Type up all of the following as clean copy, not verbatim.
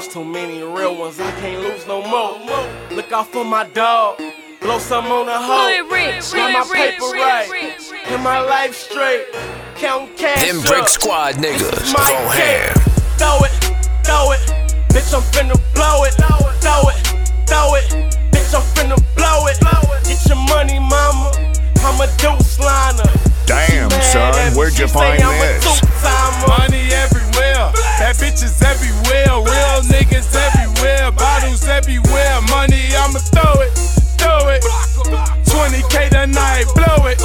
lost too many real ones, I can't lose no more. Look out for my dog, blow some on the hoe. Got my paper right, and my life straight. Counting cash Them up. Brick Squad niggas, My phone cake. hand. Throw it, bitch, I'm finna blow it. Throw it, bitch, I'm finna blow it. Get your money, mama, I'm a deuce liner. Damn, son, where'd you find this? Money everywhere, bad bitches everywhere, real niggas everywhere, bottles everywhere. Money, I'ma throw it. 20K tonight, blow it.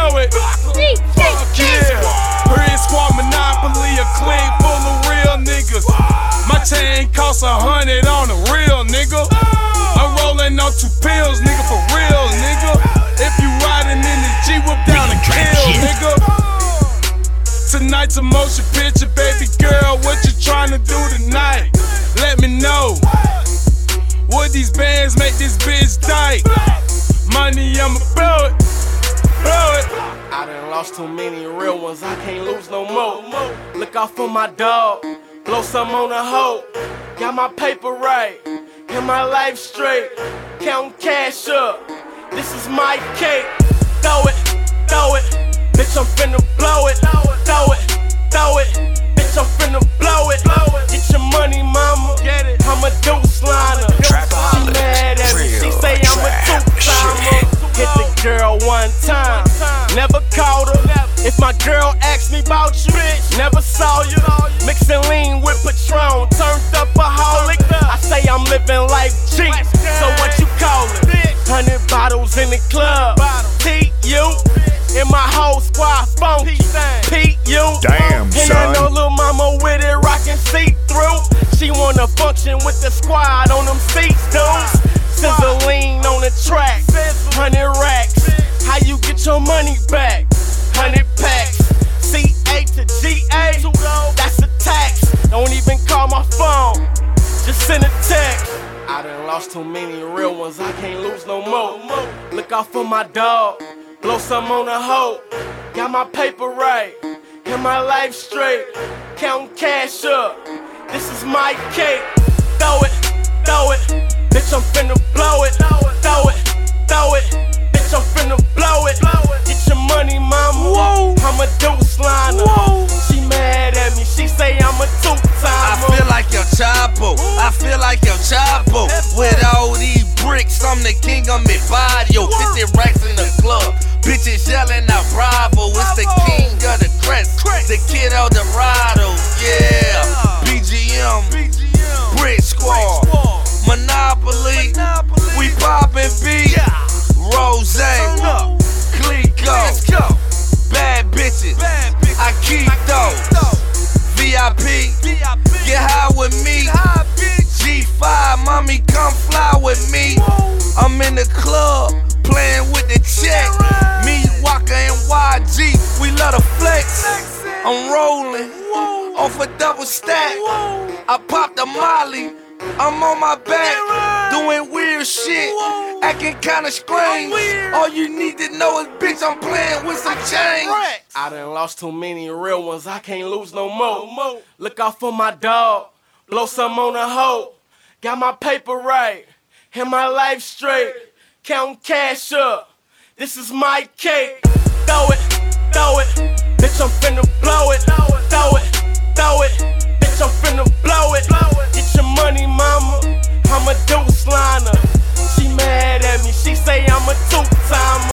Fuck yeah, Brick Squad Monopoly, a clique full of real niggas. My chain costs 100 on a real nigga. I'm rolling on 2 pills, nigga, for real, nigga. If you riding in the G, whip down and kill, nigga. Tonight's a motion picture, baby girl, what you tryna do tonight? Let me know. Would these bands make this bitch die? Money, I'ma blow it. I done lost too many real ones, I can't lose no more. Look out for my dog, blow some on the hoe. Got my paper right, and my life straight. Counting cash up, this is my cake. Throw it, bitch, I'm finna blow it. Throw it, bitch, I'm finna blow it. Get your money, mama, I'm a deuce liner. She mad at me, she say I'm a two-timer. Hit the girl one time, never called her. If my girl asks me about you, never saw you. Mixing lean with Patron, turned up a holic. I say I'm living life cheap, so what you call it? 100 bottles in the club, T.U. And my whole squad funky, P.U. Damn, and son. I know lil' mama with it rockin' see-through. She wanna function with the squad on them seats, dudes. Sizzle lean on the track, 100 racks. How you get your money back? 100 packs. C8 to GA, that's a tax. Don't even call my phone, just send a text. I done lost too many real ones, I can't lose no more. Look out for my dog, blow some on the hoe. Got my paper right, and my life straight. Counting cash up, this is my cake. Throw it, bitch, I'm finna blow it. Throw it, bitch, I'm finna blow it. Get your money, mama, I'm a deuce liner. She mad at me, she say I'm a two-timer. I feel like your Chapo, with all these bricks, I'm the king of mi barrio. 50 racks in the club, bitches yelling out bravo. It's the king of the crest, the kid Eldorado. Yeah, BGM, Brick Squad, Monopoly, we poppin' beat, Rose, Clico, bad bitches, I keep those, VIP, get high with me, G5, mommy come fly with me. I'm in the club, playing with the check, me, Waka and YG, we love to flex. I'm rolling, off a double stack, I popped the Molly, I'm on my back, doing weird shit, acting kinda strange. All you need to know is, bitch, I'm playing with some change. I done lost too many real ones, I can't lose no more. Look out for my dog, blow some on the hoe. Got my paper right, and my life straight. Counting cash up, this is my cake. Throw it, bitch, I'm finna blow it. Throw it, bitch, I'm finna blow it. Get your money, mama, I'm a deuce liner. She mad at me, she say I'm a two-timer.